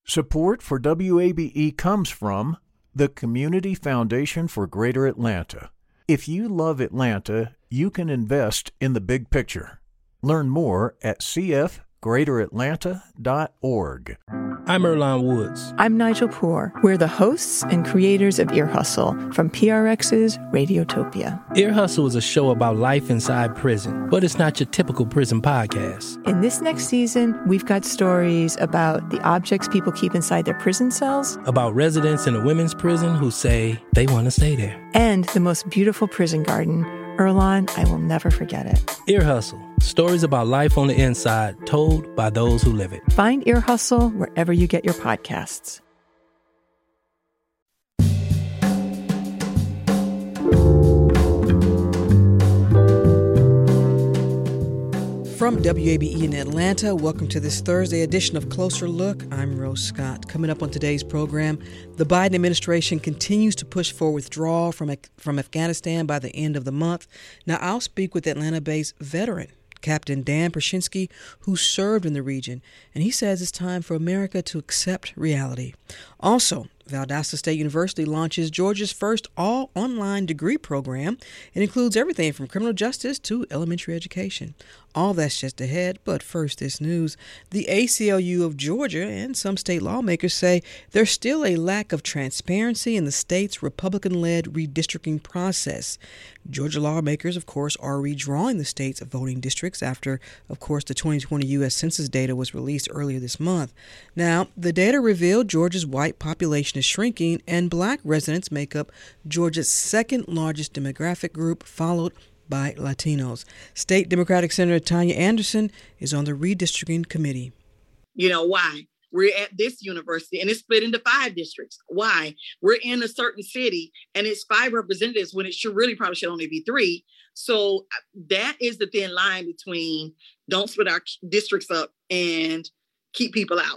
Support for WABE comes from the Community Foundation for Greater Atlanta. If you love Atlanta, you can invest in the big picture. Learn more at cfgreateratlanta.org. I'm Earlonne Woods. I'm Nigel Poor. We're the hosts and creators of Ear Hustle from PRX's Radiotopia. Ear Hustle is a show about life inside prison, but it's not your typical prison podcast. In this next season, we've got stories about the objects people keep inside their prison cells, about residents in a women's prison who say they want to stay there, and the most beautiful prison garden. Earlonne, I will never forget it. Ear Hustle. Stories about life on the inside, told by those who live it. Find Ear Hustle wherever you get your podcasts. From WABE in Atlanta, welcome to this Thursday edition of Closer Look. I'm Rose Scott. Coming up on today's program, the Biden administration continues to push for withdrawal from Afghanistan by the end of the month. Now, I'll speak with Atlanta-based veteran Captain Dan Pershingski, who served in the region, and he says it's time for America to accept reality. Also, Valdosta State University launches Georgia's first all-online degree program. It includes everything from criminal justice to elementary education. All that's just ahead, but first this news. The ACLU of Georgia and some state lawmakers say there's still a lack of transparency in the state's Republican-led redistricting process. Georgia lawmakers, of course, are redrawing the state's voting districts after, of course, the 2020 U.S. Census data was released earlier this month. Now, the data revealed Georgia's white population is shrinking, and black residents make up Georgia's second largest demographic group, followed by Latinos. State Democratic Senator Tanya Anderson is on the redistricting committee. You know, why? We're at this university and it's split into 5 districts. Why? We're in a certain city and it's 5 representatives when it probably should only be 3. So that is the thin line between don't split our districts up and keep people out.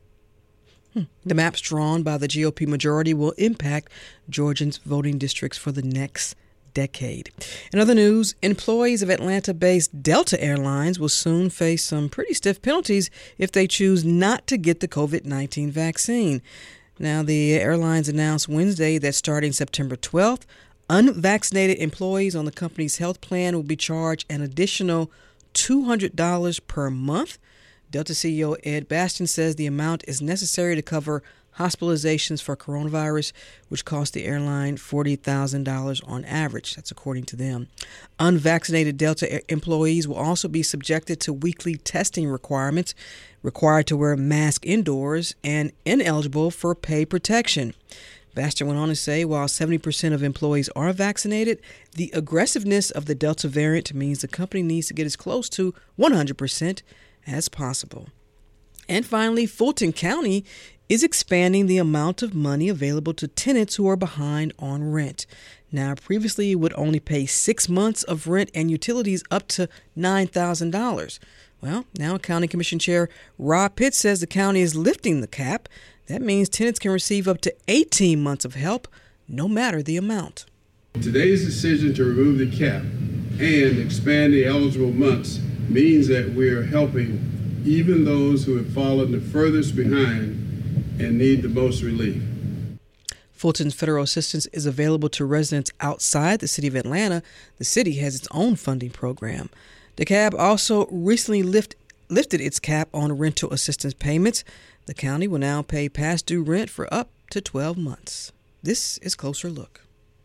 The maps drawn by the GOP majority will impact Georgians' voting districts for the next decade. In other news, employees of Atlanta-based Delta Airlines will soon face some pretty stiff penalties if they choose not to get the COVID-19 vaccine. Now, the airlines announced Wednesday that starting September 12th, unvaccinated employees on the company's health plan will be charged an additional $200 per month. Delta CEO Ed Bastian says the amount is necessary to cover hospitalizations for coronavirus, which cost the airline $40,000 on average. That's according to them. Unvaccinated Delta employees will also be subjected to weekly testing requirements, required to wear a mask indoors, and ineligible for pay protection. Bastian went on to say while 70% of employees are vaccinated, the aggressiveness of the Delta variant means the company needs to get as close to 100% as possible. And finally, Fulton County is expanding the amount of money available to tenants who are behind on rent. Now, previously, it would only pay 6 months of rent and utilities up to $9,000. Well, now County Commission Chair Rob Pitts says the county is lifting the cap. That means tenants can receive up to 18 months of help, no matter the amount. Today's decision to remove the cap and expand the eligible months means that we're helping even those who have fallen the furthest behind and need the most relief. Fulton's federal assistance is available to residents outside the city of Atlanta. The city has its own funding program. DeKalb also recently lifted its cap on rental assistance payments. The county will now pay past due rent for up to 12 months. This is Closer Look.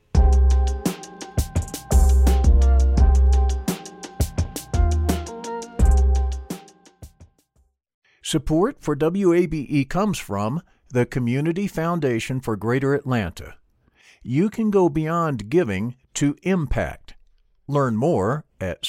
Support for WABE comes from the Community Foundation for Greater Atlanta. You can go beyond giving to impact. Learn more at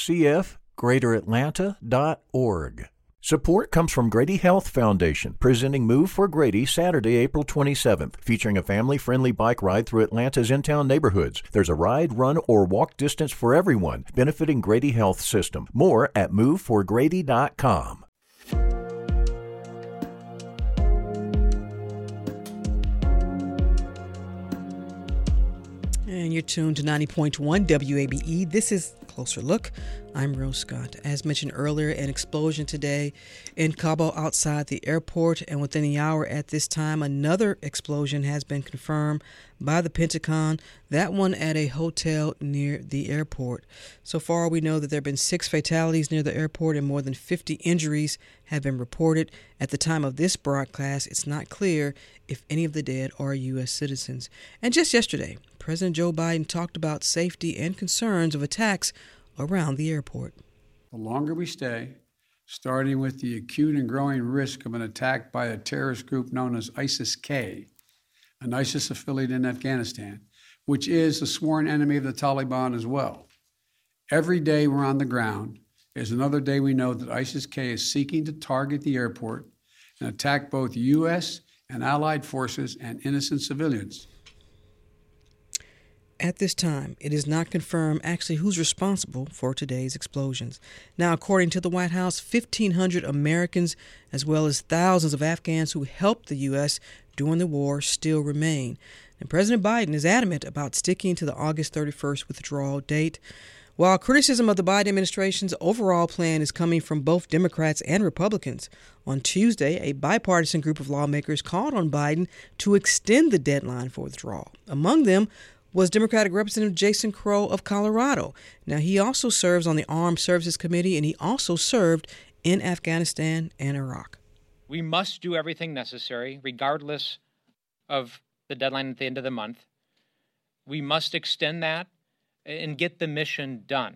cfgreateratlanta.org. Support comes from Grady Health Foundation, presenting Move for Grady Saturday, April 27th, featuring a family-friendly bike ride through Atlanta's in-town neighborhoods. There's a ride, run, or walk distance for everyone, benefiting Grady Health System. More at moveforgrady.com. And you're tuned to 90.1 WABE. This is closer look. I'm Rose Scott. As mentioned earlier, an explosion today in Kabul outside the airport, and within the hour at this time, another explosion has been confirmed by the Pentagon, that one at a hotel near the airport. So far, we know that there have been 6 fatalities near the airport and more than 50 injuries have been reported. At the time of this broadcast, it's not clear if any of the dead are U.S. citizens. And just yesterday, President Joe Biden talked about safety and concerns of attacks around the airport. The longer we stay, starting with the acute and growing risk of an attack by a terrorist group known as ISIS-K, an ISIS affiliate in Afghanistan, which is a sworn enemy of the Taliban as well. Every day we're on the ground is another day we know that ISIS-K is seeking to target the airport and attack both U.S. and allied forces and innocent civilians. At this time, it is not confirmed actually who's responsible for today's explosions. Now, according to the White House, 1,500 Americans, as well as thousands of Afghans who helped the U.S. during the war, still remain. And President Biden is adamant about sticking to the August 31st withdrawal date. While criticism of the Biden administration's overall plan is coming from both Democrats and Republicans, on Tuesday, a bipartisan group of lawmakers called on Biden to extend the deadline for withdrawal. Among them was Democratic Representative Jason Crow of Colorado. Now, he also serves on the Armed Services Committee, and he also served in Afghanistan and Iraq. We must do everything necessary, regardless of the deadline at the end of the month. We must extend that and get the mission done.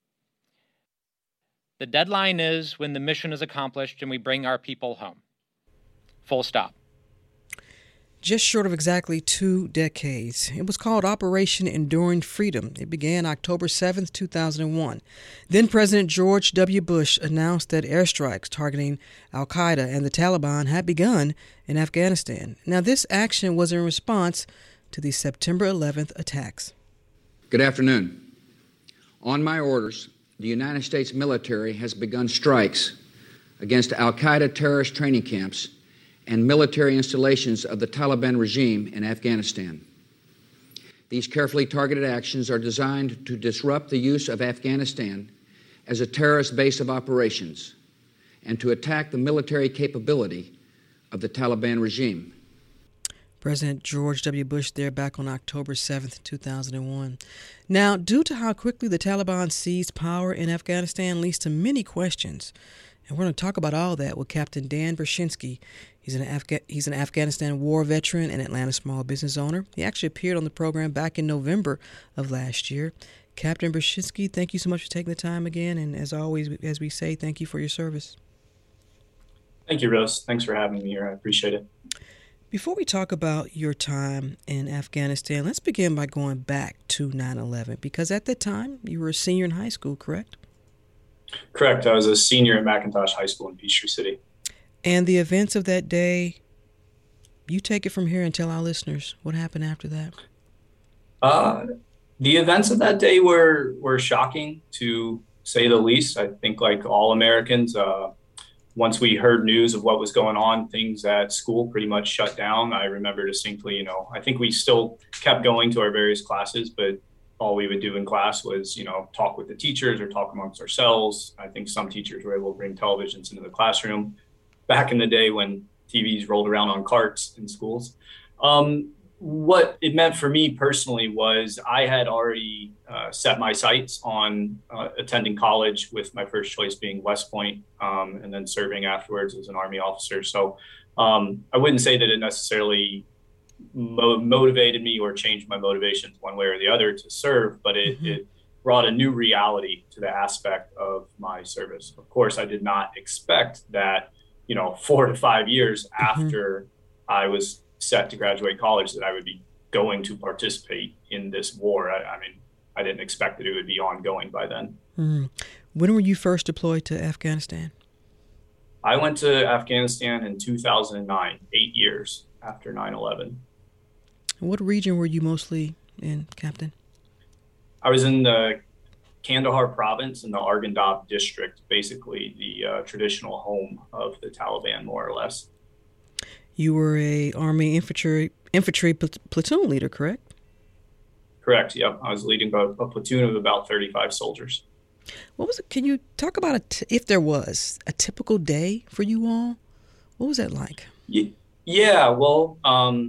The deadline is when the mission is accomplished and we bring our people home. Full stop. Just short of exactly 2 decades. It was called Operation Enduring Freedom. It began October 7th, 2001. Then President George W. Bush announced that airstrikes targeting al-Qaeda and the Taliban had begun in Afghanistan. Now, this action was in response to the September 11th attacks. Good afternoon. On my orders, the United States military has begun strikes against al-Qaeda terrorist training camps and military installations of the Taliban regime in Afghanistan. These carefully targeted actions are designed to disrupt the use of Afghanistan as a terrorist base of operations and to attack the military capability of the Taliban regime. President George W. Bush there back on October 7th, 2001. Now, due to how quickly the Taliban seized power in Afghanistan leads to many questions. And we're going to talk about all that with Captain Dan Bershinsky. He's an Afghanistan war veteran and Atlanta small business owner. He actually appeared on the program back in November of last year. Captain Bershinsky, thank you so much for taking the time again. And as always, as we say, thank you for your service. Thank you, Rose. Thanks for having me here. I appreciate it. Before we talk about your time in Afghanistan, let's begin by going back to 9/11, because at that time you were a senior in high school, correct? Correct. I was a senior at McIntosh High School in Peachtree City. And the events of that day, you take it from here and tell our listeners what happened after that. The events of that day were shocking, to say the least. I think, like all Americans, once we heard news of what was going on, things at school pretty much shut down. I remember distinctly, I think we still kept going to our various classes, but all we would do in class was, talk with the teachers or talk amongst ourselves. I think some teachers were able to bring televisions into the classroom back in the day when TVs rolled around on carts in schools. What it meant for me personally was I had already set my sights on attending college, with my first choice being West Point, and then serving afterwards as an Army officer. So I wouldn't say that it necessarily motivated me or changed my motivations one way or the other to serve, but it brought a new reality to the aspect of my service. Of course, I did not expect that, 4 to 5 years after I was set to graduate college, that I would be going to participate in this war. I mean, I didn't expect that it would be ongoing by then. When were you first deployed to Afghanistan? I went to Afghanistan in 2009, 8 years after 9/11. What region were you mostly in, Captain? I was in the Kandahar province in the Arghandab district, basically the traditional home of the Taliban, more or less. You were a Army infantry platoon leader, correct? Correct. Yep. I was leading a platoon of about 35 soldiers. What was it? Can you talk about if there was a typical day for you all? What was that like? Yeah. Well,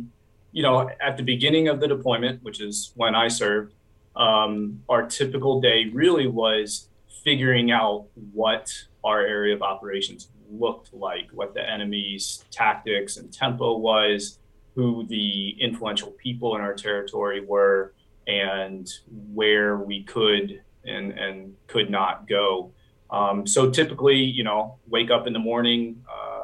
at the beginning of the deployment, which is when I served, our typical day really was figuring out what our area of operations looked like, what the enemy's tactics and tempo was, who the influential people in our territory were, and where we could and could not go. So typically, wake up in the morning,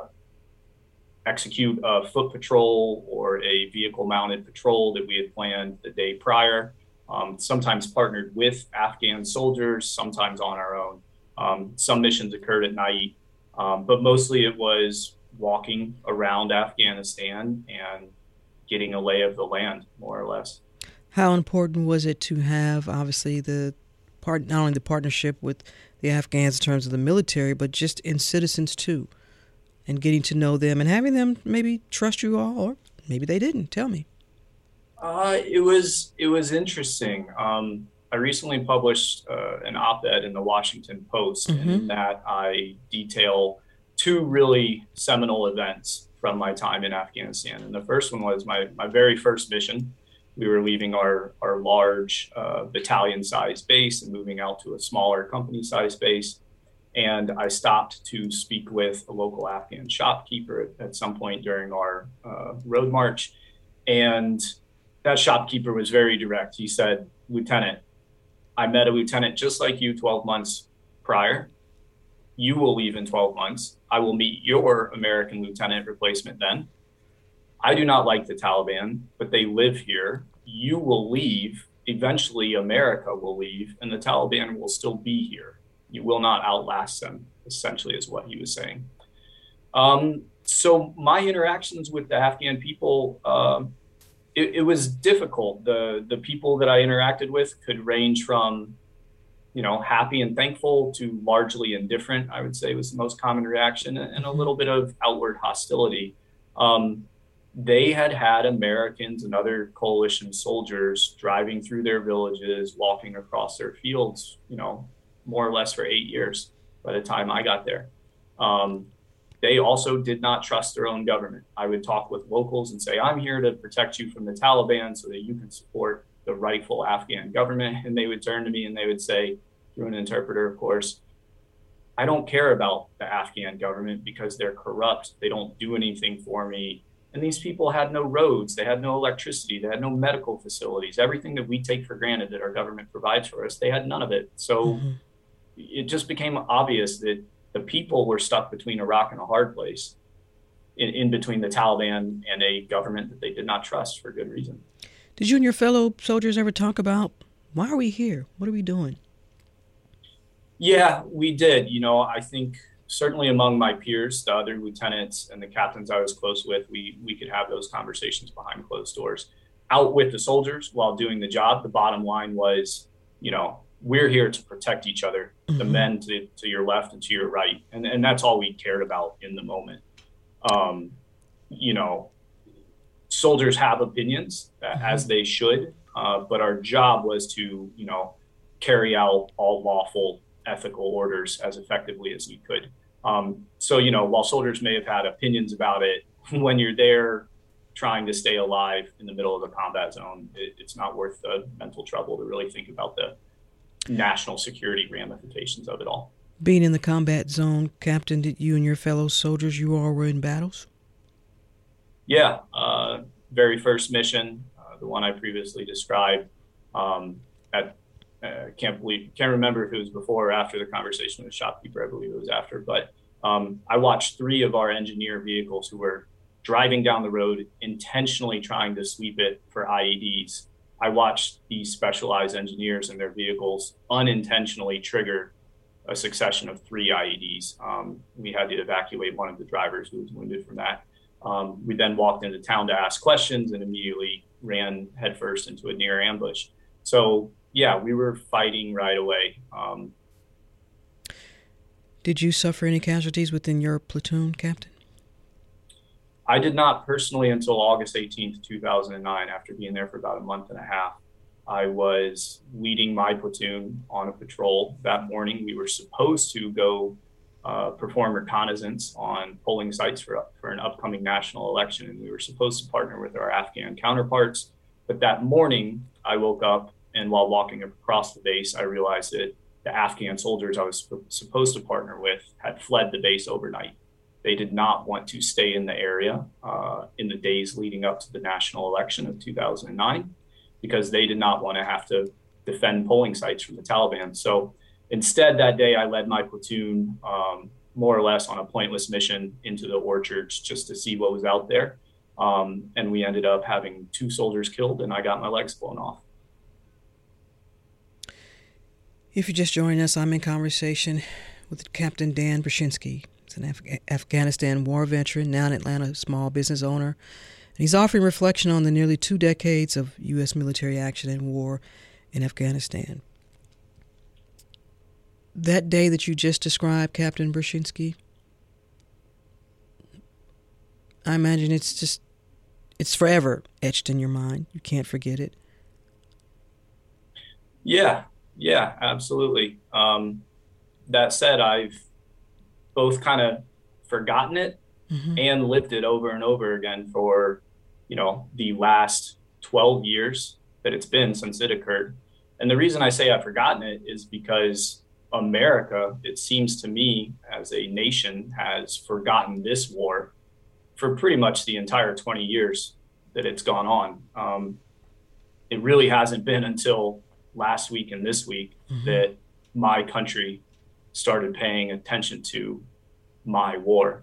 execute a foot patrol or a vehicle mounted patrol that we had planned the day prior, sometimes partnered with Afghan soldiers, sometimes on our own. Some missions occurred at night, but mostly it was walking around Afghanistan and getting a lay of the land, more or less. How important was it to have, obviously, not only the partnership with the Afghans in terms of the military, but just in citizens too, and getting to know them and having them maybe trust you all, or maybe they didn't? Tell me. It was interesting. I recently published an op-ed in the Washington Post, and in that I detail two really seminal events from my time in Afghanistan. And the first one was my very first mission. We were leaving our large battalion-sized base and moving out to a smaller company-sized base. And I stopped to speak with a local Afghan shopkeeper at some point during our road march. And that shopkeeper was very direct. He said, "Lieutenant, I met a lieutenant just like you 12 months prior. You will leave in 12 months. I will meet your American lieutenant replacement then. I do not like the Taliban, but they live here. You will leave. Eventually, America will leave, and the Taliban will still be here. You will not outlast them," essentially is what he was saying. So my interactions with the Afghan people, it was difficult. The people that I interacted with could range from, happy and thankful to largely indifferent, I would say was the most common reaction, and a little bit of outward hostility. They had Americans and other coalition soldiers driving through their villages, walking across their fields, more or less for 8 years by the time I got there. They also did not trust their own government. I would talk with locals and say, "I'm here to protect you from the Taliban so that you can support the rightful Afghan government." And they would turn to me and they would say, through an interpreter, of course, "I don't care about the Afghan government because they're corrupt. They don't do anything for me." And these people had no roads, they had no electricity, they had no medical facilities. Everything that we take for granted that our government provides for us, they had none of it. So it just became obvious that the people were stuck between a rock and a hard place, in between the Taliban and a government that they did not trust for good reason. Did you and your fellow soldiers ever talk about, why are we here? What are we doing? Yeah, we did. I think certainly among my peers, the other lieutenants and the captains I was close with, we could have those conversations behind closed doors. Out with the soldiers while doing the job, the bottom line was, we're here to protect each other, the men to your left and to your right. And that's all we cared about in the moment. Soldiers have opinions, as they should, but our job was to, carry out all lawful ethical orders as effectively as we could. So, while soldiers may have had opinions about it, when you're there trying to stay alive in the middle of a combat zone, it's not worth the mental trouble to really think about the national security ramifications of it all. Being in the combat zone, Captain, did you and your fellow soldiers, you all were in battles? Yeah, very first mission, the one I previously described, can't remember if it was before or after the conversation with the shopkeeper. I believe it was after, but I watched 3 of our engineer vehicles who were driving down the road, intentionally trying to sweep it for IEDs. I watched these specialized engineers and their vehicles unintentionally trigger a succession of 3 IEDs. We had to evacuate one of the drivers who was wounded from that. We then walked into town to ask questions and immediately ran headfirst into a near ambush. So yeah, we were fighting right away. Did you suffer any casualties within your platoon, Captain? I did not personally until August 18th, 2009, after being there for about a month and a half. I was leading my platoon on a patrol that morning. We were supposed to go perform reconnaissance on polling sites for an upcoming national election, and we were supposed to partner with our Afghan counterparts. But that morning, I woke up, and while walking across the base, I realized that the Afghan soldiers I was supposed to partner with had fled the base overnight. They did not want to stay in the area in the days leading up to the national election of 2009, because they did not want to have to defend polling sites from the Taliban. So instead, that day, I led my platoon more or less on a pointless mission into the orchards just to see what was out there. And we ended up having 2 soldiers killed, and I got my legs blown off. If you just joined us, I'm in conversation with Captain Dan Brzezinski. He's an Afghanistan war veteran, now an Atlanta small business owner. And he's offering reflection on the nearly 2 decades of U.S. military action and war in Afghanistan. That day that you just described, Captain Brzezinski, I imagine it's forever etched in your mind. You can't forget it. Yeah, absolutely. That said, I've both kind of forgotten it and lived it over and over again for, the last 12 years that it's been since it occurred. And the reason I say I've forgotten it is because America, it seems to me, as a nation, has forgotten this war for pretty much the entire 20 years that it's gone on. It really hasn't been until last week and this week that my country started paying attention to my war.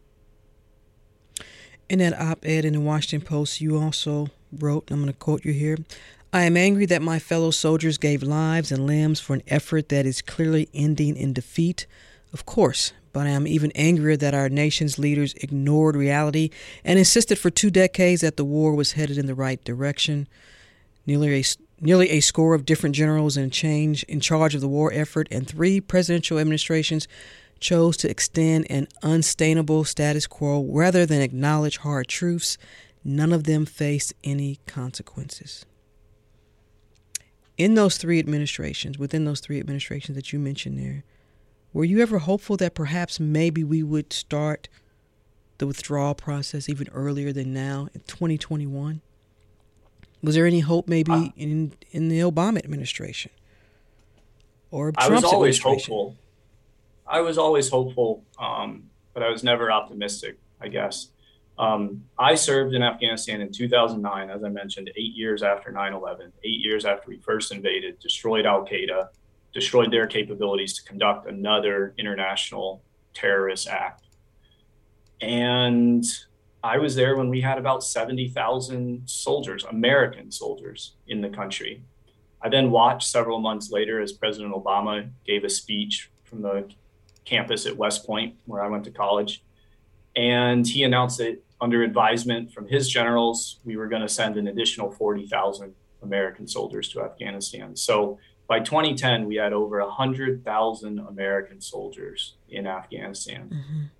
In that op-ed in the Washington Post, you also wrote, I'm going to quote you here, "I am angry that my fellow soldiers gave lives and limbs for an effort that is clearly ending in defeat. Of course, but I am even angrier that our nation's leaders ignored reality and insisted for 2 decades that the war was headed in the right direction. Nearly a score of different generals in charge of the war effort and 3 presidential administrations chose to extend an unsustainable status quo rather than acknowledge hard truths. None of them faced any consequences." Within those 3 administrations that you mentioned there, were you ever hopeful that perhaps maybe we would start the withdrawal process even earlier than now in 2021? Was there any hope maybe in the Obama administration or Trump's administration? I was always hopeful, but I was never optimistic, I guess. I served in Afghanistan in 2009, as I mentioned, 8 years after 9/11, 8 years after we first invaded, destroyed Al-Qaeda, destroyed their capabilities to conduct another international terrorist act. And I was there when we had about 70,000 soldiers, American soldiers, in the country. I then watched several months later as President Obama gave a speech from the campus at West Point, where I went to college. And he announced that under advisement from his generals, we were going to send an additional 40,000 American soldiers to Afghanistan. So by 2010, we had over 100,000 American soldiers in Afghanistan.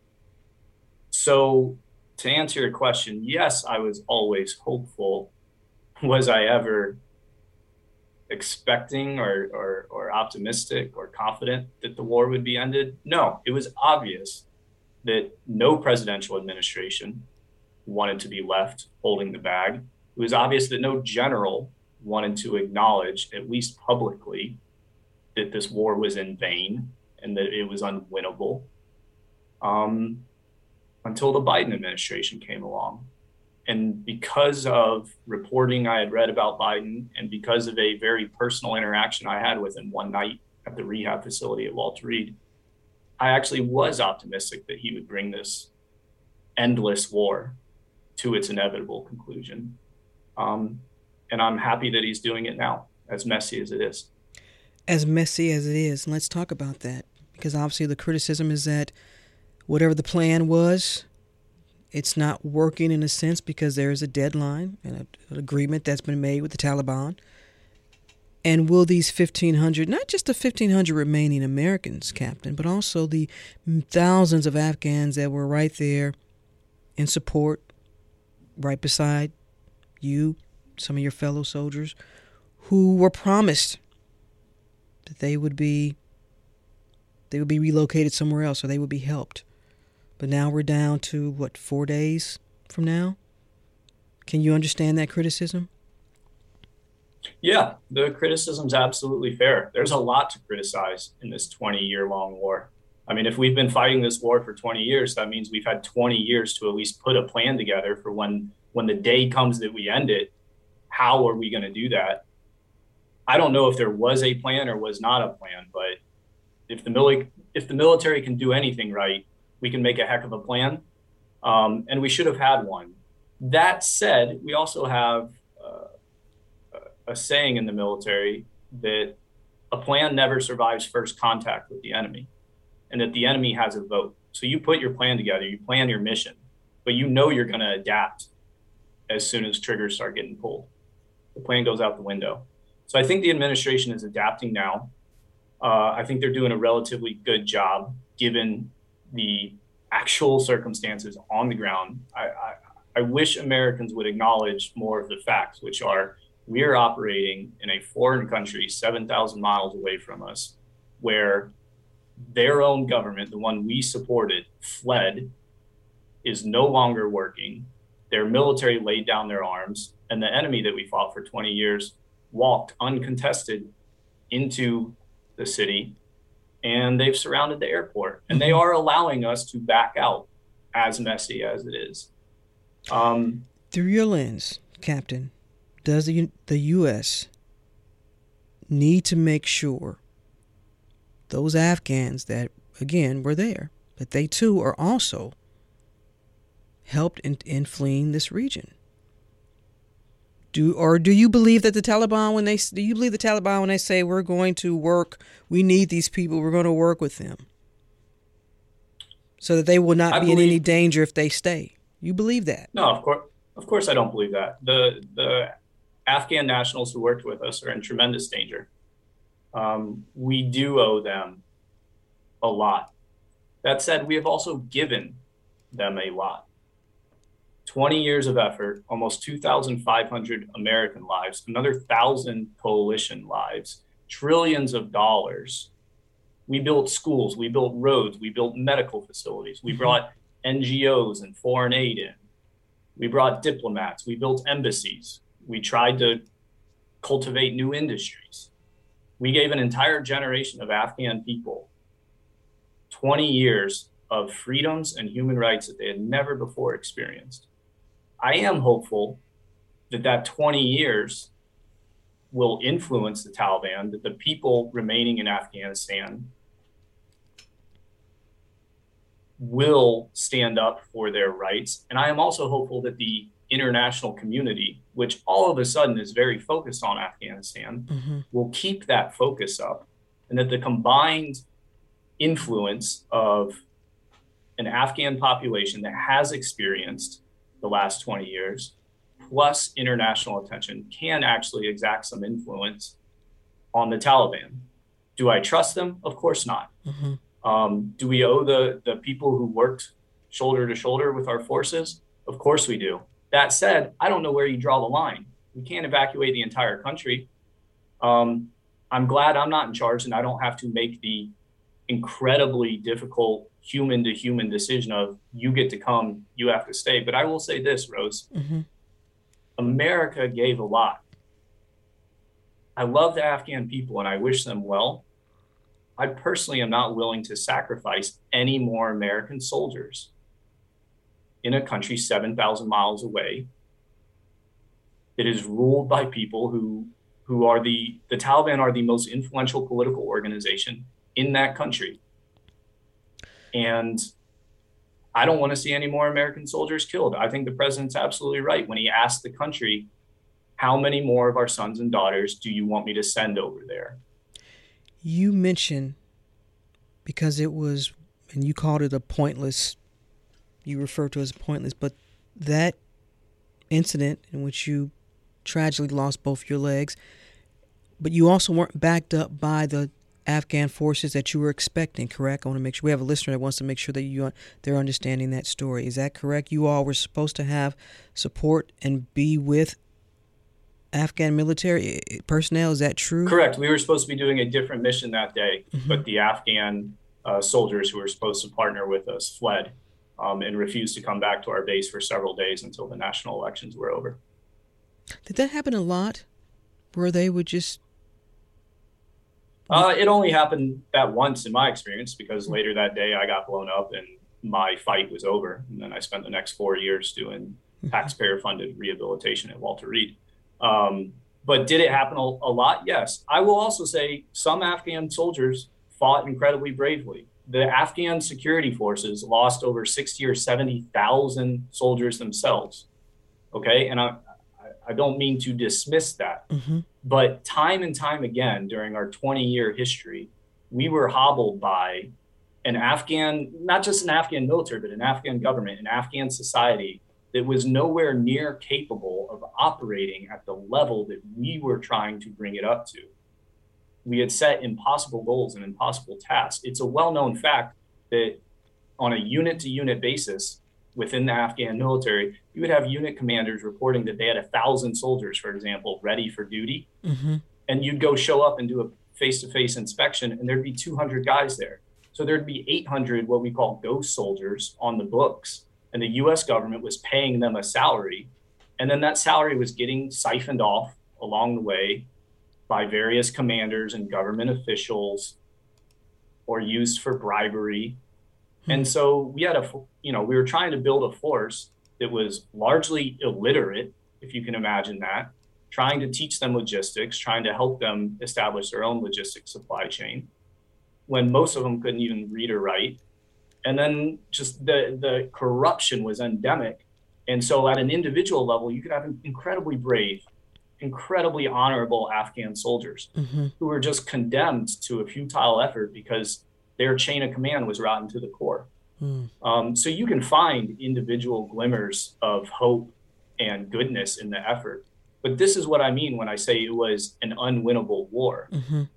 So to answer your question, yes, I was always hopeful. Was I ever expecting or optimistic or confident that the war would be ended? No, it was obvious that no presidential administration wanted to be left holding the bag. It was obvious that no general wanted to acknowledge, at least publicly, that this war was in vain and that it was unwinnable, until the Biden administration came along. And because of reporting I had read about Biden and because of a very personal interaction I had with him one night at the rehab facility at Walter Reed, I actually was optimistic that he would bring this endless war to its inevitable conclusion. And I'm happy that he's doing it now, as messy as it is. As messy as it is. And let's talk about that, because obviously the criticism is that whatever the plan was, it's not working in a sense because there is a deadline and an agreement that's been made with the Taliban. And will these 1,500, not just the 1,500 remaining Americans, Captain, but also the thousands of Afghans that were right there in support, right beside you, some of your fellow soldiers, who were promised that they would be relocated somewhere else or they would be helped. But now we're down to, 4 days from now? Can you understand that criticism? Yeah, the criticism's absolutely fair. There's a lot to criticize in this 20-year-long war. I mean, if we've been fighting this war for 20 years, that means we've had 20 years to at least put a plan together for when the day comes that we end it. How are we going to do that? I don't know if there was a plan or was not a plan, but if the military can do anything right, we can make a heck of a plan, and we should have had one. That said, we also have a saying in the military that a plan never survives first contact with the enemy, and that the enemy has a vote. So you put your plan together, you plan your mission, but you know you're going to adapt as soon as triggers start getting pulled. The plan goes out the window. So I think the administration is adapting now. I think they're doing a relatively good job given the actual circumstances on the ground. I wish Americans would acknowledge more of the facts, which are we are operating in a foreign country 7,000 miles away from us, where their own government, the one we supported, fled, is no longer working. Their military laid down their arms, and the enemy that we fought for 20 years walked uncontested into the city, and they've surrounded the airport, and they are allowing us to back out, as messy as it is. Through your lens, Captain, does the U.S. need to make sure those Afghans that, again, were there, that they too are also helped in fleeing this region? Do you believe that the Taliban, when they say we're going to work, we need these people, we're going to work with them so that they will not be in any danger if they stay? You believe that? No, of course I don't believe that. The Afghan nationals who worked with us are in tremendous danger. We do owe them a lot. That said, we have also given them a lot. 20 years of effort, almost 2,500 American lives, another 1,000 coalition lives, trillions of dollars. We built schools, we built roads, we built medical facilities. We brought NGOs and foreign aid in. We brought diplomats, we built embassies. We tried to cultivate new industries. We gave an entire generation of Afghan people 20 years of freedoms and human rights that they had never before experienced. I am hopeful that 20 years will influence the Taliban, that the people remaining in Afghanistan will stand up for their rights. And I am also hopeful that the international community, which all of a sudden is very focused on Afghanistan, will keep that focus up, and that the combined influence of an Afghan population that has experienced the last 20 years, plus international attention, can actually exact some influence on the Taliban. Do I trust them? Of course not. Do we owe the people who worked shoulder to shoulder with our forces? Of course we do. That said, I don't know where you draw the line. We can't evacuate the entire country. I'm glad I'm not in charge and I don't have to make the incredibly difficult human to human decision of you get to come, you have to stay. But I will say this, Rose, America gave a lot. I love the Afghan people and I wish them well. I personally am not willing to sacrifice any more American soldiers in a country 7,000 miles away that is ruled by people who are the Taliban are the most influential political organization in that country. And I don't want to see any more American soldiers killed. I think the president's absolutely right when he asked the country, how many more of our sons and daughters do you want me to send over there? You mentioned, because it was, and you called it a pointless, you referred to it as pointless, but that incident in which you tragically lost both your legs, but you also weren't backed up by the Afghan forces that you were expecting, correct? I want to make sure we have a listener that wants to make sure that they're understanding that story. Is that correct? You all were supposed to have support and be with Afghan military personnel. Is that true? Correct. We were supposed to be doing a different mission that day, but the Afghan soldiers who were supposed to partner with us fled and refused to come back to our base for several days until the national elections were over. Did that happen a lot, where they would just... It only happened that once in my experience, because later that day I got blown up and my fight was over. And then I spent the next 4 years doing taxpayer-funded rehabilitation at Walter Reed. But did it happen a lot? Yes. I will also say some Afghan soldiers fought incredibly bravely. The Afghan security forces lost over 60 or 70,000 soldiers themselves. Okay. And I don't mean to dismiss that, but time and time again during our 20-year history, we were hobbled by an Afghan, not just an Afghan military, but an Afghan government, an Afghan society that was nowhere near capable of operating at the level that we were trying to bring it up to. We had set impossible goals and impossible tasks. It's a well-known fact that on a unit-to-unit basis within the Afghan military, you would have unit commanders reporting that they had 1,000 soldiers, for example, ready for duty. And you'd go show up and do a face-to-face inspection, and there'd be 200 guys there. So there'd be 800 what we call ghost soldiers on the books. And the U.S. government was paying them a salary. And then that salary was getting siphoned off along the way by various commanders and government officials, or used for bribery. And so we had we were trying to build a force that was largely illiterate, if you can imagine that, trying to teach them logistics, trying to help them establish their own logistics supply chain, when most of them couldn't even read or write. And then just the corruption was endemic. And so at an individual level, you could have incredibly brave, incredibly honorable Afghan soldiers who were just condemned to a futile effort because their chain of command was rotten to the core. So you can find individual glimmers of hope and goodness in the effort. But this is what I mean when I say it was an unwinnable war.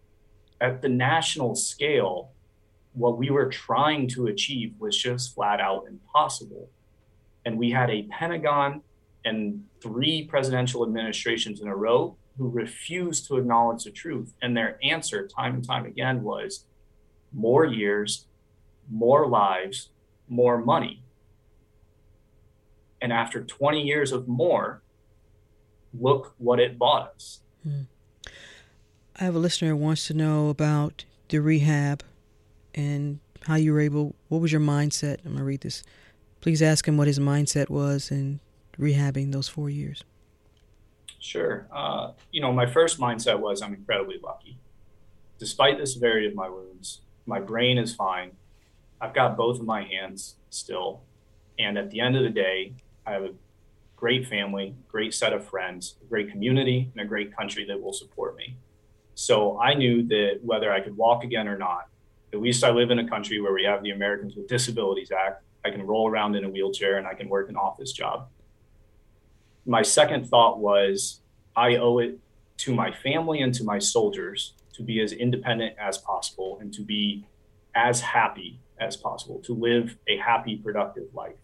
At the national scale, what we were trying to achieve was just flat out impossible. And we had a Pentagon and 3 presidential administrations in a row who refused to acknowledge the truth. And their answer time and time again was more years, more lives, more money. And after 20 years of more, look what it bought us. I have a listener who wants to know about the rehab and how you were able, what was your mindset? I'm going to read this. Please ask him what his mindset was in rehabbing those 4 years. Sure. My first mindset was I'm incredibly lucky. Despite the severity of my wounds, my brain is fine. I've got both of my hands still. And at the end of the day, I have a great family, great set of friends, a great community, and a great country that will support me. So I knew that whether I could walk again or not, at least I live in a country where we have the Americans with Disabilities Act. I can roll around in a wheelchair and I can work an office job. My second thought was I owe it to my family and to my soldiers to be as independent as possible and to be as happy as possible, to live a happy, productive life.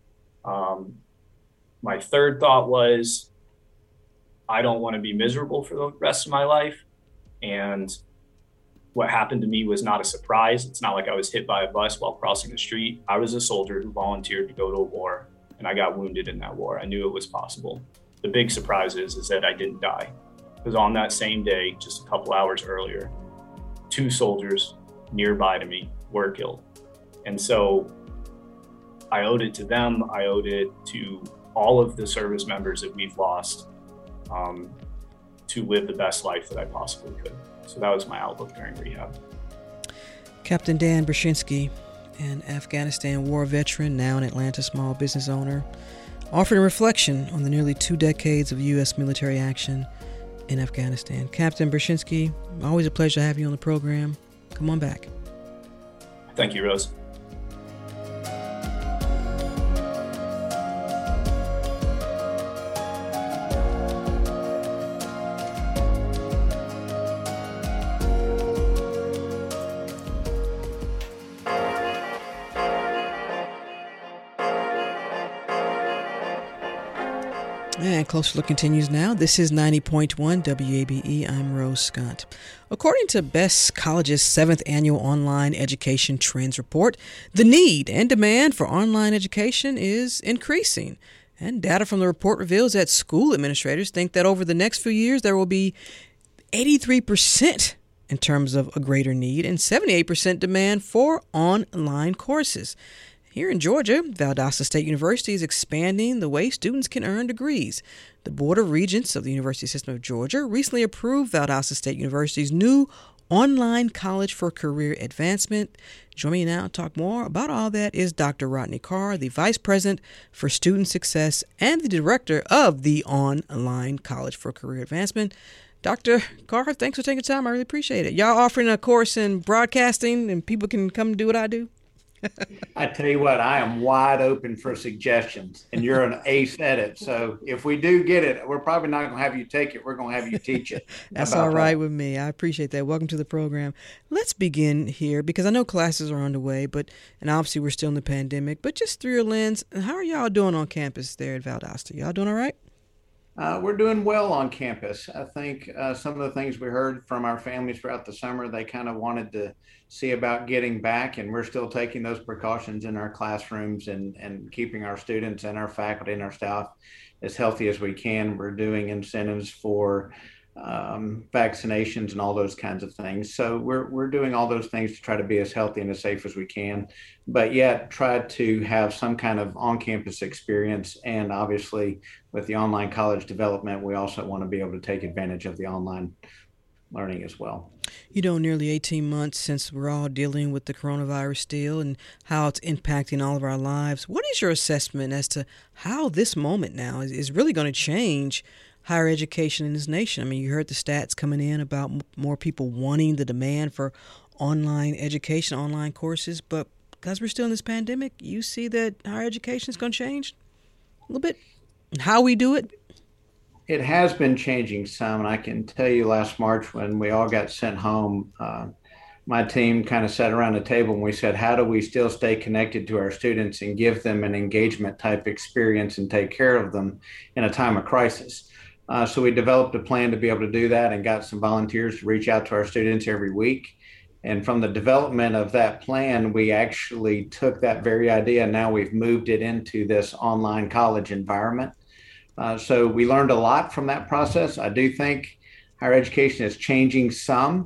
My third thought was I don't want to be miserable for the rest of my life. And what happened to me was not a surprise. It's not like I was hit by a bus while crossing the street. I was a soldier who volunteered to go to a war, and I got wounded in that war. I knew it was possible. The big surprise is that I didn't die. Because on that same day, just a couple hours earlier, 2 soldiers nearby to me were killed. And so I owed it to them. I owed it to all of the service members that we've lost to live the best life that I possibly could. So that was my outlook during rehab. Captain Dan Bershinsky, an Afghanistan war veteran, now an Atlanta small business owner, offered a reflection on the nearly 2 decades of U.S. military action in Afghanistan. Captain Bershinsky, always a pleasure to have you on the program. Come on back. Thank you, Rose. And Closer Look continues now. This is 90.1 WABE. I'm Rose Scott. According to Best College's 7th Annual Online Education Trends Report, the need and demand for online education is increasing. And data from the report reveals that school administrators think that over the next few years there will be 83% in terms of a greater need and 78% demand for online courses. Here in Georgia, Valdosta State University is expanding the way students can earn degrees. The Board of Regents of the University System of Georgia recently approved Valdosta State University's new online college for career advancement. Joining me now to talk more about all that is Dr. Rodney Carr, the Vice President for Student Success and the Director of the Online College for Career Advancement. Dr. Carr, thanks for taking time. I really appreciate it. Y'all offering a course in broadcasting and people can come do what I do? I tell you what, I am wide open for suggestions, and you're an ace at it. So if we do get it, we're probably not going to have you take it. We're going to have you teach it. That's all right with me. I appreciate that. Welcome to the program. Let's begin here because I know classes are underway, and obviously we're still in the pandemic. But just through your lens, how are y'all doing on campus there at Valdosta? Y'all doing all right? We're doing well on campus. I think some of the things we heard from our families throughout the summer, they kind of wanted to see about getting back, and we're still taking those precautions in our classrooms and keeping our students and our faculty and our staff as healthy as we can. We're doing incentives for vaccinations and all those kinds of things. So we're doing all those things to try to be as healthy and as safe as we can, but yet try to have some kind of on-campus experience. And obviously with the online college development, we also want to be able to take advantage of the online learning as well. Nearly 18 months since we're all dealing with the coronavirus still and how it's impacting all of our lives. What is your assessment as to how this moment now is really going to change higher education in this nation? I mean, you heard the stats coming in about more people wanting the demand for online education, online courses, but because we're still in this pandemic, you see that higher education is going to change a little bit? How we do it? It has been changing some, and I can tell you last March when we all got sent home, my team kind of sat around the table and we said, how do we still stay connected to our students and give them an engagement type experience and take care of them in a time of crisis? So we developed a plan to be able to do that and got some volunteers to reach out to our students every week. And from the development of that plan, we actually took that very idea and now we've moved it into this online college environment. So we learned a lot from that process. I do think higher education is changing some.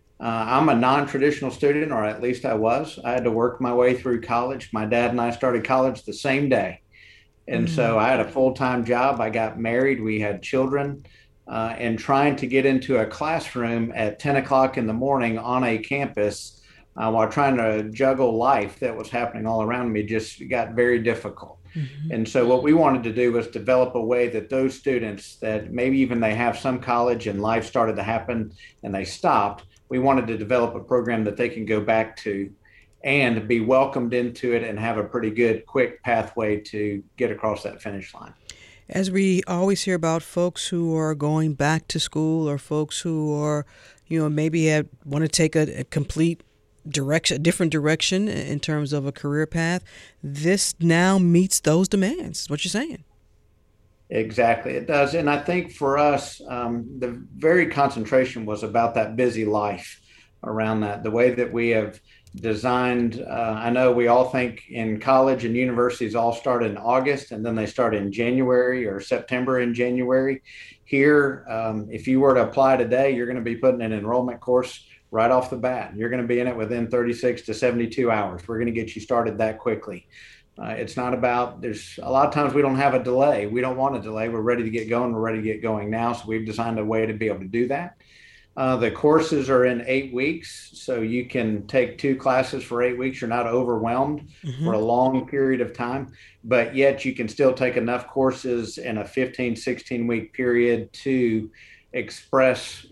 I'm a non-traditional student, or at least I was. I had to work my way through college. My dad and I started college the same day. And so I had a full-time job. I got married. We had children. And trying to get into a classroom at 10 o'clock in the morning on a campus while trying to juggle life that was happening all around me just got very difficult. And so what we wanted to do was develop a way that those students that maybe even they have some college and life started to happen and they stopped, we wanted to develop a program that they can go back to and be welcomed into it and have a pretty good quick pathway to get across that finish line. As we always hear about folks who are going back to school or folks who are, maybe want to take a complete direction, a different direction in terms of a career path, this now meets those demands, is what you're saying. Exactly, it does. And I think for us, the very concentration was about that busy life around that, the way that we have designed. I know we all think in college and universities all start in August and then they start in January or September and January. Here, if you were to apply today, you're going to be putting an enrollment course right off the bat. You're going to be in it within 36 to 72 hours. We're going to get you started that quickly. It's not about, there's a lot of times we don't have a delay. We don't want a delay. We're ready to get going. We're ready to get going now. So we've designed a way to be able to do that. The courses are in 8 weeks, so you can take 2 classes for 8 weeks. You're not overwhelmed for a long period of time, but yet you can still take enough courses in a 15, 16-week period to express,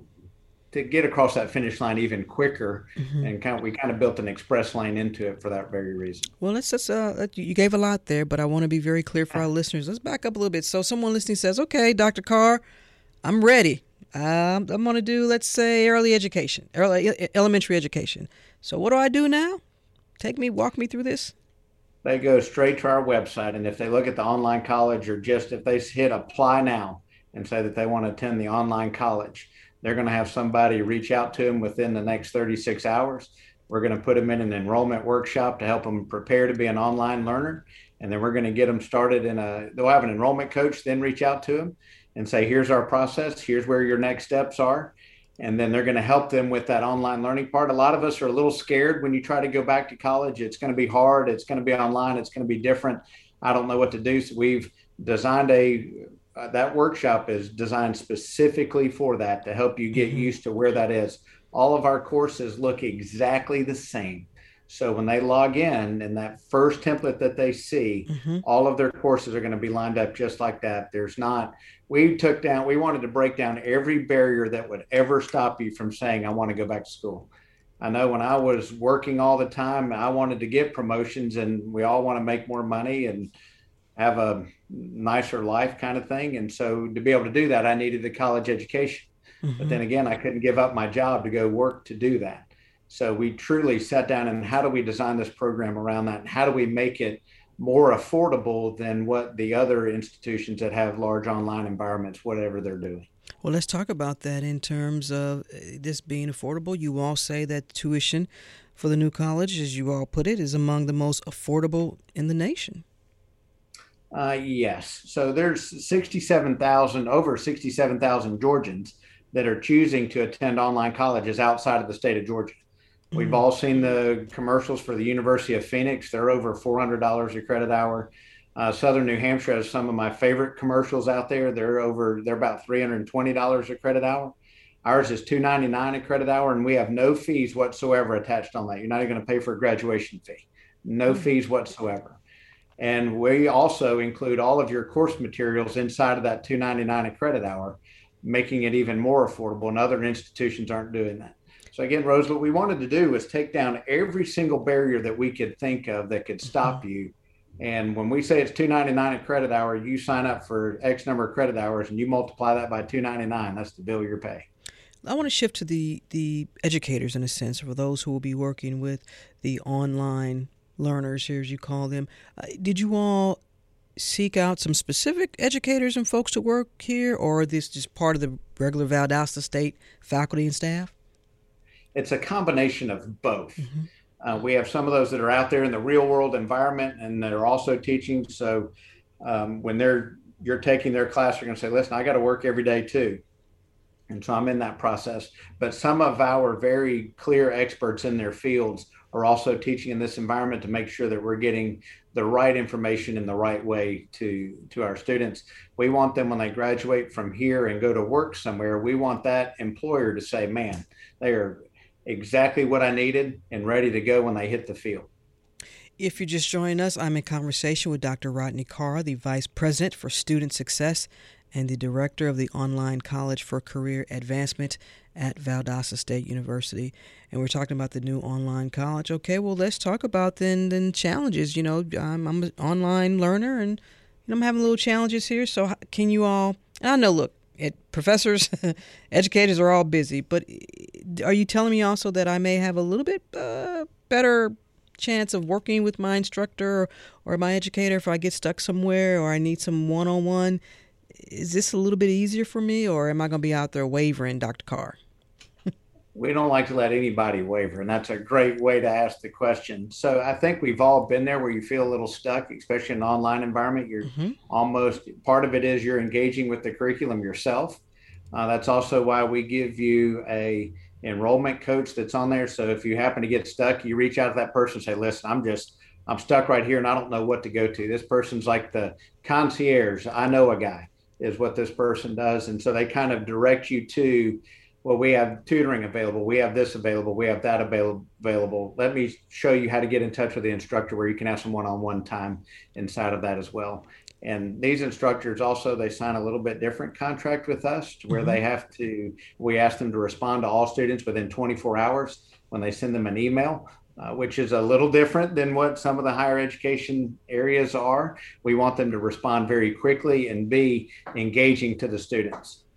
to get across that finish line even quicker. And we kind of built an express lane into it for that very reason. Well, you gave a lot there, but I want to be very clear for our listeners. Let's back up a little bit. So someone listening says, okay, Dr. Carr, I'm ready. I'm going to do, let's say, early elementary education. So what do I do now? Walk me through this. they go straight to our website. And if they look at the online college, or just if they hit apply now and say that they want to attend the online college, they're going to have somebody reach out to them within the next 36 hours. We're going to put them in an enrollment workshop to help them prepare to be an online learner. And then we're going to get them started they'll have an enrollment coach, then reach out to them and say, here's our process, here's where your next steps are. And then they're going to help them with that online learning part. A lot of us are a little scared when you try to go back to college. It's going to be hard. It's going to be online. It's going to be different. I don't know what to do. So we've designed that workshop is designed specifically for that, to help you get used to where that is. All of our courses look exactly the same. So when they log in and that first template that they see, all of their courses are going to be lined up just like that. We wanted to break down every barrier that would ever stop you from saying, I want to go back to school. I know when I was working all the time, I wanted to get promotions, and we all want to make more money and have a nicer life kind of thing. And so to be able to do that, I needed a college education. But then again, I couldn't give up my job to go work to do that. So we truly sat down and how do we design this program around that? And how do we make it more affordable than what the other institutions that have large online environments, whatever they're doing? Well, let's talk about that in terms of this being affordable. You all say that tuition for the new college, as you all put it, is among the most affordable in the nation. Yes. So there's over 67,000 Georgians that are choosing to attend online colleges outside of the state of Georgia. We've all seen the commercials for the University of Phoenix. They're over $400 a credit hour. Southern New Hampshire has some of my favorite commercials out there. They're about $320 a credit hour. Ours is $299 a credit hour, and we have no fees whatsoever attached on that. You're not even going to pay for a graduation fee. No fees whatsoever. And we also include all of your course materials inside of that $299 a credit hour, making it even more affordable, and other institutions aren't doing that. So again, Rose, what we wanted to do was take down every single barrier that we could think of that could stop you. And when we say it's $299 a credit hour, you sign up for X number of credit hours and you multiply that by $299. That's the bill you're paying. I want to shift to the educators, in a sense, for those who will be working with the online learners here, as you call them. Did you all seek out some specific educators and folks to work here, or is this just part of the regular Valdosta State faculty and staff? It's a combination of both. We have some of those that are out there in the real world environment and that are also teaching. So when you're taking their class, you're going to say, listen, I got to work every day too. And so I'm in that process. But some of our very clear experts in their fields are also teaching in this environment to make sure that we're getting the right information in the right way to our students. We want them, when they graduate from here and go to work somewhere, we want that employer to say, man, they are exactly what I needed and ready to go when they hit the field. If you're just joining us, I'm in conversation with Dr. Rodney Carr, the Vice President for Student Success and the Director of the Online College for Career Advancement at Valdosta State University. And we're talking about the new online college. Okay, well, let's talk about then challenges. You know, I'm an online learner, and I'm having little challenges here. So can you all, I know, look, professors, educators are all busy, but are you telling me also that I may have a little bit better chance of working with my instructor or my educator if I get stuck somewhere or I need some one-on-one? Is this a little bit easier for me, or am I going to be out there wavering, Dr. Carr? We don't like to let anybody waver, and that's a great way to ask the question. So I think we've all been there where you feel a little stuck, especially in an online environment. You're almost, part of it is you're engaging with the curriculum yourself. That's also why we give you a enrollment coach that's on there. So if you happen to get stuck, you reach out to that person and say, listen, I'm stuck right here and I don't know what to go to. This person's like the concierge. I know a guy, is what this person does. And so they kind of direct you to, well, we have tutoring available. We have this available. We have that available. Let me show you how to get in touch with the instructor where you can have some one-on-one time inside of that as well. And these instructors also, they sign a little bit different contract with us to where they have to, we ask them to respond to all students within 24 hours when they send them an email, which is a little different than what some of the higher education areas are. We want them to respond very quickly and be engaging to the students.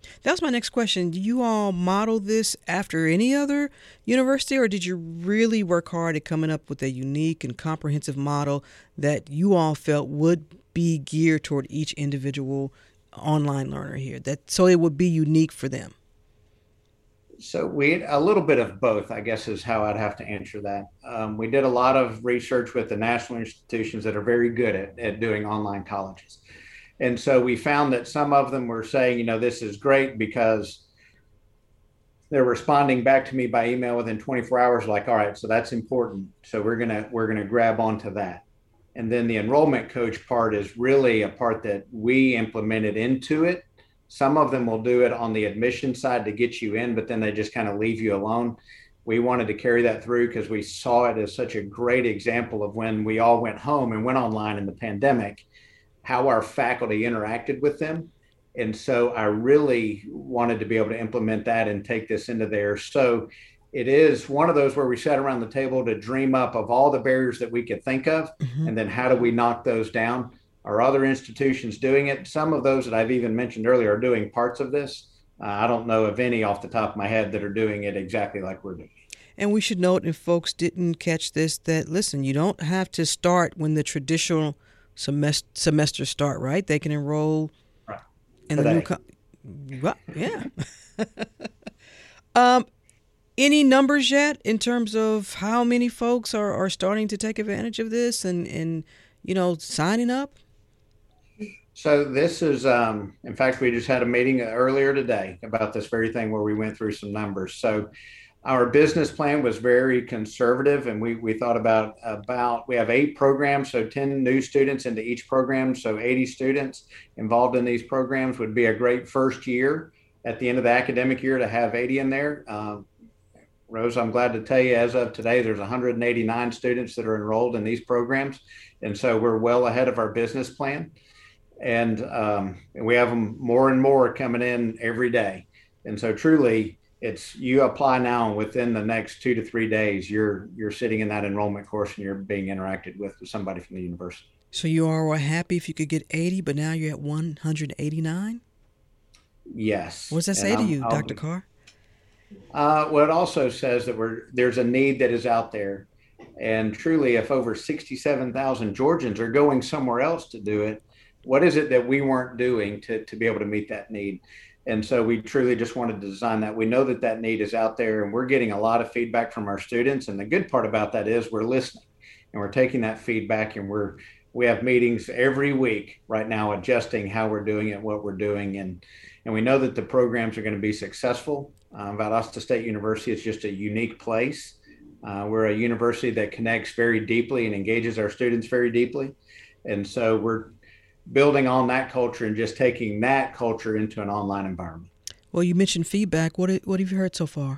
That was my next question. Do you all model this after any other university, or did you really work hard at coming up with a unique and comprehensive model that you all felt would be geared toward each individual online learner here, so it would be unique for them? So a little bit of both, I guess, is how I'd have to answer that. We did a lot of research with the national institutions that are very good at doing online colleges. And so we found that some of them were saying, this is great because they're responding back to me by email within 24 hours, like, all right, so that's important. So we're gonna grab onto that. And then the enrollment coach part is really a part that we implemented into it. Some of them will do it on the admission side to get you in, but then they just kind of leave you alone. We wanted to carry that through because we saw it as such a great example of when we all went home and went online in the pandemic, how our faculty interacted with them. And so I really wanted to be able to implement that and take this into there. So it is one of those where we sat around the table to dream up of all the barriers that we could think of, and then how do we knock those down? Are other institutions doing it? Some of those that I've even mentioned earlier are doing parts of this. I don't know of any off the top of my head that are doing it exactly like we're doing. And we should note, if folks didn't catch this, that, listen, you don't have to start when the traditional semester start, right? They can enroll in today. the new well, yeah. Any numbers yet in terms of how many folks are starting to take advantage of this and signing up? So this is, in fact, we just had a meeting earlier today about this very thing where we went through some numbers. So our business plan was very conservative, and we thought about we have 8 programs, so 10 new students into each program. So 80 students involved in these programs would be a great first year at the end of the academic year to have 80 in there. Rose, I'm glad to tell you, as of today, there's 189 students that are enrolled in these programs. And so we're well ahead of our business plan. And we have them more and more coming in every day. And so truly, it's you apply now, and within the next 2 to 3 days, you're sitting in that enrollment course and you're being interacted with somebody from the university. So you were happy if you could get 80, but now you're at 189? Yes. What does that say to you, Dr. Carr? Well, it also says that there's a need that is out there. And truly, if over 67,000 Georgians are going somewhere else to do it, what is it that we weren't doing to be able to meet that need? And so we truly just wanted to design that. We know that need is out there, and we're getting a lot of feedback from our students. And the good part about that is we're listening, and we're taking that feedback, and we have meetings every week right now adjusting how we're doing it, what we're doing. And we know that the programs are going to be successful. Valdosta State University is just a unique place. We're a university that connects very deeply and engages our students very deeply. And so we're building on that culture and just taking that culture into an online environment. Well, you mentioned feedback. What have you heard so far?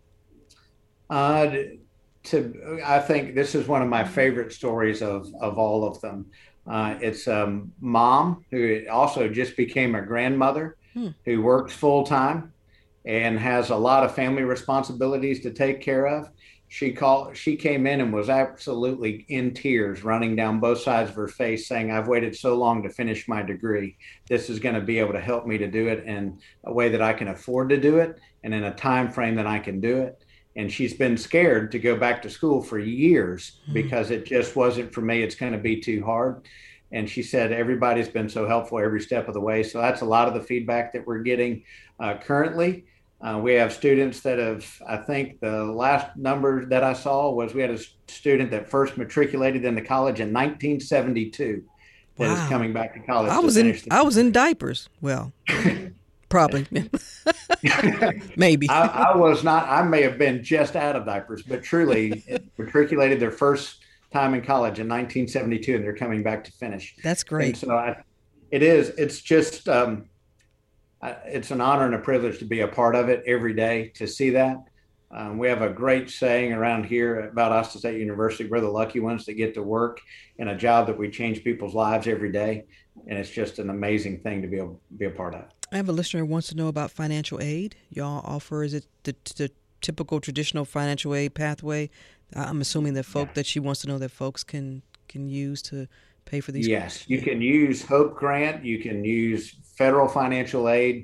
I think this is one of my favorite stories of all of them. It's a mom who also just became a grandmother who works full time and has a lot of family responsibilities to take care of. She came in and was absolutely in tears, running down both sides of her face, saying, I've waited so long to finish my degree. This is going to be able to help me to do it in a way that I can afford to do it and in a time frame that I can do it. And she's been scared to go back to school for years because it just wasn't for me. It's going to be too hard. And she said, everybody's been so helpful every step of the way. So that's a lot of the feedback that we're getting currently. We have students that have, I think the last number that I saw was we had a student that first matriculated into college in 1972 that is coming back to college. I was in diapers. Well, probably. Maybe. I was not. I may have been just out of diapers, but truly matriculated their first time in college in 1972, and they're coming back to finish. That's great. And so it's just, it's an honor and a privilege to be a part of it every day, to see that. We have a great saying around here at Valdosta State University: we're the lucky ones that get to work in a job that we change people's lives every day. And it's just an amazing thing to be able to be a part of. I have a listener who wants to know about financial aid. Y'all offer, is it the typical traditional financial aid pathway? I'm assuming that she wants to know that folks can use to pay for these. Yes, you can use Hope Grant. You can use federal financial aid.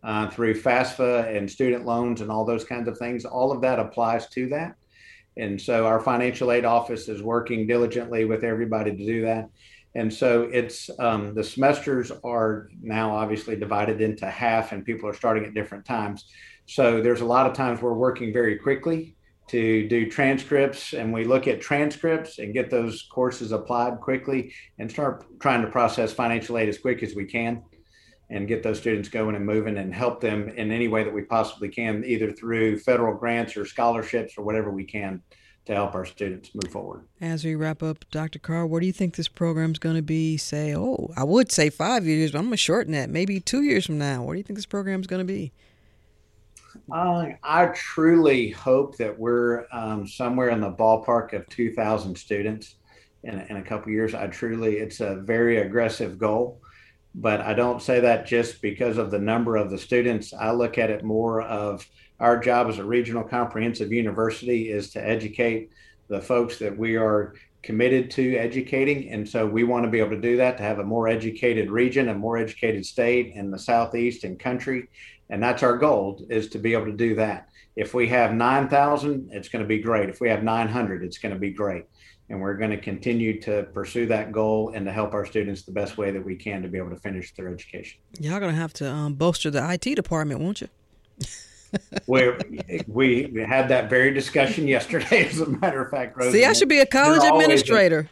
through FAFSA and student loans and all those kinds of things. All of that applies to that. And so our financial aid office is working diligently with everybody to do that. And so it's the semesters are now obviously divided into half, and people are starting at different times. So there's a lot of times we're working very quickly to do transcripts, and we look at transcripts and get those courses applied quickly and start trying to process financial aid as quick as we can and get those students going and moving and help them in any way that we possibly can, either through federal grants or scholarships or whatever we can to help our students move forward. As we wrap up, Dr. Carr, where do you think this program's going to be, say, I would say 5 years, but I'm going to shorten that, maybe 2 years from now? Where do you think this program's going to be? I truly hope that we're somewhere in the ballpark of 2,000 students in a couple of years. It's a very aggressive goal, but I don't say that just because of the number of the students. I look at it more of our job as a regional comprehensive university is to educate the folks that we are committed to educating. And so we want to be able to do that, to have a more educated region, a more educated state in the Southeast and country. And that's our goal, is to be able to do that. If we have 9,000, it's going to be great. If we have 900, it's going to be great. And we're going to continue to pursue that goal and to help our students the best way that we can to be able to finish their education. Y'all going to have to bolster the IT department, won't you? We had that very discussion yesterday, as a matter of fact. Rosie, see, I should be a college administrator.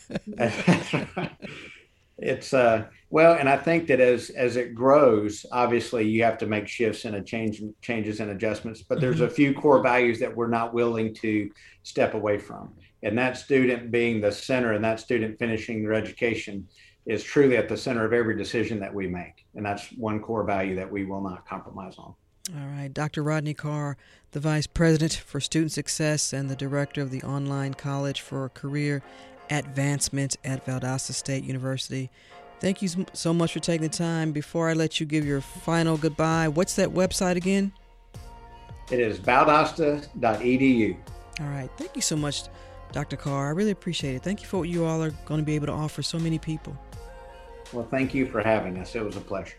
It's well, and I think that as it grows, obviously you have to make shifts and changes and adjustments, but there's a few core values that we're not willing to step away from. And that student being the center, and that student finishing their education is truly at the center of every decision that we make. And that's one core value that we will not compromise on. All right. Dr. Rodney Carr, the Vice President for Student Success and the Director of the Online College for Career Advancement at Valdosta State University. Thank you so much for taking the time. Before I let you give your final goodbye, what's that website again? It is valdosta.edu. All right. Thank you so much, Dr. Carr. I really appreciate it. Thank you for what you all are going to be able to offer so many people. Well, thank you for having us. It was a pleasure.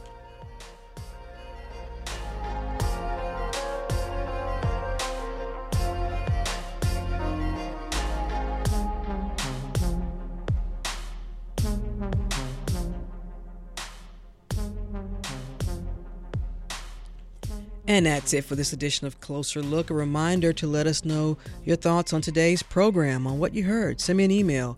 And that's it for this edition of Closer Look. A reminder to let us know your thoughts on today's program, on what you heard. Send me an email,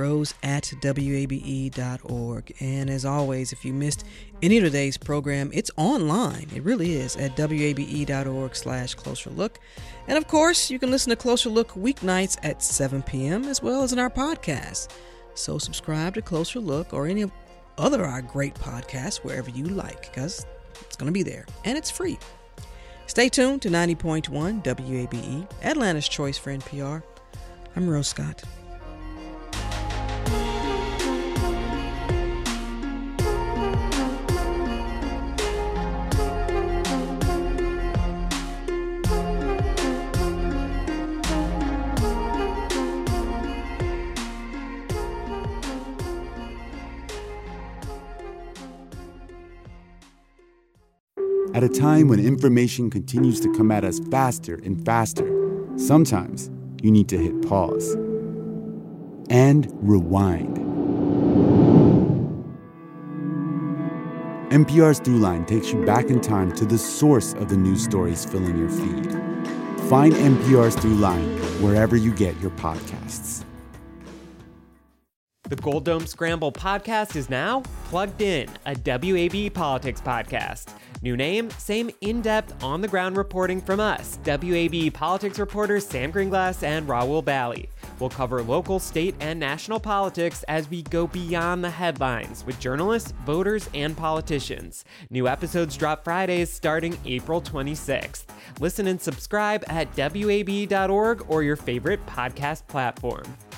rose@wabe.org. And as always, if you missed any of today's program, it's online. It really is, at wabe.org/closerlook. And of course, you can listen to Closer Look weeknights at 7 p.m. as well as in our podcast. So subscribe to Closer Look or any of other our great podcasts wherever you like, because it's going to be there and it's free. Stay tuned to 90.1 WABE, Atlanta's Choice for NPR. I'm Rose Scott. At a time when information continues to come at us faster and faster, sometimes you need to hit pause and rewind. NPR's Throughline takes you back in time to the source of the news stories filling your feed. Find NPR's Throughline wherever you get your podcasts. The Gold Dome Scramble podcast is now Plugged In, a WAB politics podcast. New name, same in-depth, on-the-ground reporting from us, WAB politics reporters Sam Greenglass and Raul Bally. We'll cover local, state, and national politics as we go beyond the headlines with journalists, voters, and politicians. New episodes drop Fridays starting April 26th. Listen and subscribe at WAB.org or your favorite podcast platform.